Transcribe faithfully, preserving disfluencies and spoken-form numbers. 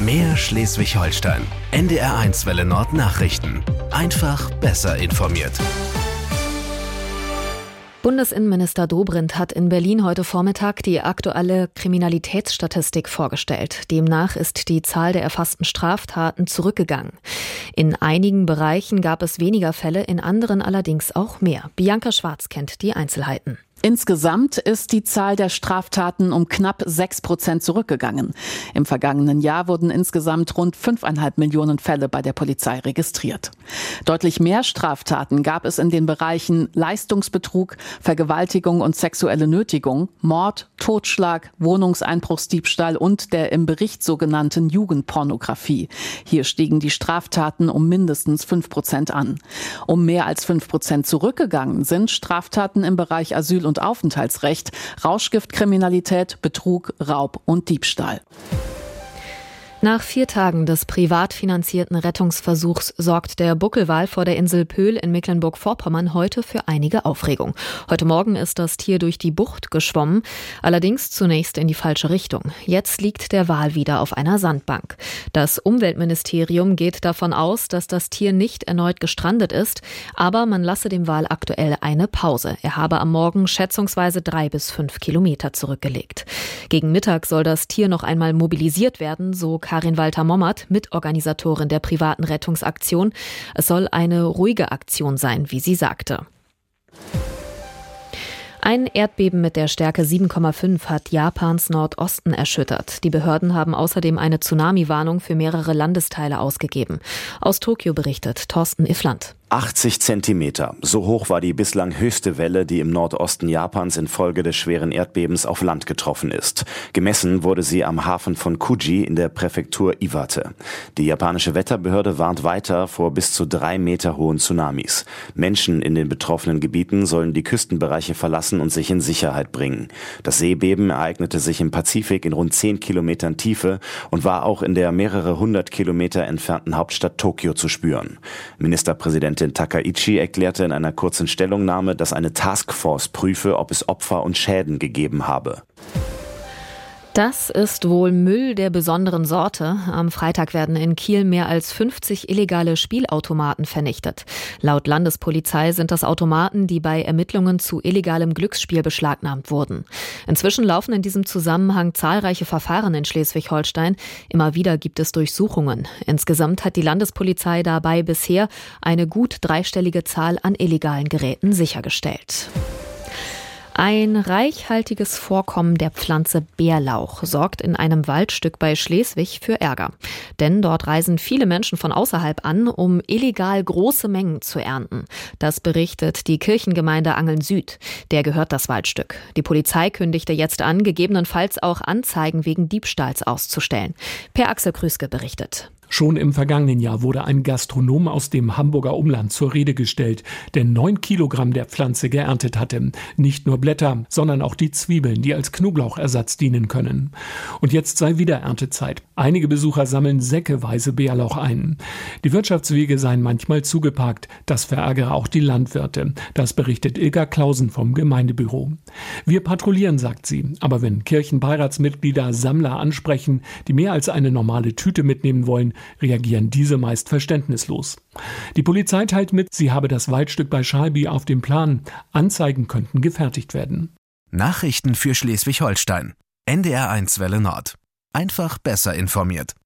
Mehr Schleswig-Holstein. N D R eins Welle Nord Nachrichten. Einfach besser informiert. Bundesinnenminister Dobrindt hat in Berlin heute Vormittag die aktuelle Kriminalitätsstatistik vorgestellt. Demnach ist die Zahl der erfassten Straftaten zurückgegangen. In einigen Bereichen gab es weniger Fälle, in anderen allerdings auch mehr. Bianca Schwarz kennt die Einzelheiten. Insgesamt ist die Zahl der Straftaten um knapp sechs Prozent zurückgegangen. Im vergangenen Jahr wurden insgesamt rund fünfeinhalb Millionen Fälle bei der Polizei registriert. Deutlich mehr Straftaten gab es in den Bereichen Leistungsbetrug, Vergewaltigung und sexuelle Nötigung, Mord, Totschlag, Wohnungseinbruchsdiebstahl und der im Bericht sogenannten Jugendpornografie. Hier stiegen die Straftaten um mindestens fünf Prozent an. Um mehr als fünf Prozent zurückgegangen sind Straftaten im Bereich Asyl- und Aufenthaltsrecht, Rauschgiftkriminalität, Betrug, Raub und Diebstahl. Nach vier Tagen des privat finanzierten Rettungsversuchs sorgt der Buckelwal vor der Insel Pöhl in Mecklenburg-Vorpommern heute für einige Aufregung. Heute Morgen ist das Tier durch die Bucht geschwommen, allerdings zunächst in die falsche Richtung. Jetzt liegt der Wal wieder auf einer Sandbank. Das Umweltministerium geht davon aus, dass das Tier nicht erneut gestrandet ist, aber man lasse dem Wal aktuell eine Pause. Er habe am Morgen schätzungsweise drei bis fünf Kilometer zurückgelegt. Gegen Mittag soll das Tier noch einmal mobilisiert werden, so Karin Walter-Mommert, Mitorganisatorin der privaten Rettungsaktion. Es soll eine ruhige Aktion sein, wie sie sagte. Ein Erdbeben mit der Stärke sieben Komma fünf hat Japans Nordosten erschüttert. Die Behörden haben außerdem eine Tsunami-Warnung für mehrere Landesteile ausgegeben. Aus Tokio berichtet Thorsten Iffland. achtzig Zentimeter. So hoch war die bislang höchste Welle, die im Nordosten Japans infolge des schweren Erdbebens auf Land getroffen ist. Gemessen wurde sie am Hafen von Kuji in der Präfektur Iwate. Die japanische Wetterbehörde warnt weiter vor bis zu drei Meter hohen Tsunamis. Menschen in den betroffenen Gebieten sollen die Küstenbereiche verlassen und sich in Sicherheit bringen. Das Seebeben ereignete sich im Pazifik in rund zehn Kilometern Tiefe und war auch in der mehrere hundert Kilometer entfernten Hauptstadt Tokio zu spüren. Ministerpräsidentin Takaichi erklärte in einer kurzen Stellungnahme, dass eine Taskforce prüfe, ob es Opfer und Schäden gegeben habe. Das ist wohl Müll der besonderen Sorte. Am Freitag werden in Kiel mehr als fünfzig illegale Spielautomaten vernichtet. Laut Landespolizei sind das Automaten, die bei Ermittlungen zu illegalem Glücksspiel beschlagnahmt wurden. Inzwischen laufen in diesem Zusammenhang zahlreiche Verfahren in Schleswig-Holstein. Immer wieder gibt es Durchsuchungen. Insgesamt hat die Landespolizei dabei bisher eine gut dreistellige Zahl an illegalen Geräten sichergestellt. Ein reichhaltiges Vorkommen der Pflanze Bärlauch sorgt in einem Waldstück bei Schleswig für Ärger. Denn dort reisen viele Menschen von außerhalb an, um illegal große Mengen zu ernten. Das berichtet die Kirchengemeinde Angeln Süd. Der gehört das Waldstück. Die Polizei kündigte jetzt an, gegebenenfalls auch Anzeigen wegen Diebstahls auszustellen. Per Axel Krüske berichtet. Schon im vergangenen Jahr wurde ein Gastronom aus dem Hamburger Umland zur Rede gestellt, der neun Kilogramm der Pflanze geerntet hatte. Nicht nur Blätter, sondern auch die Zwiebeln, die als Knoblauchersatz dienen können. Und jetzt sei wieder Erntezeit. Einige Besucher sammeln säckeweise Bärlauch ein. Die Wirtschaftswege seien manchmal zugeparkt. Das verärgere auch die Landwirte. Das berichtet Ilka Klausen vom Gemeindebüro. Wir patrouillieren, sagt sie. Aber wenn Kirchenbeiratsmitglieder Sammler ansprechen, die mehr als eine normale Tüte mitnehmen wollen, reagieren diese meist verständnislos. Die Polizei teilt mit, sie habe das Waldstück bei Schalby auf dem Plan. Anzeigen könnten gefertigt werden. Nachrichten für Schleswig-Holstein. N D R eins Welle Nord. Einfach besser informiert.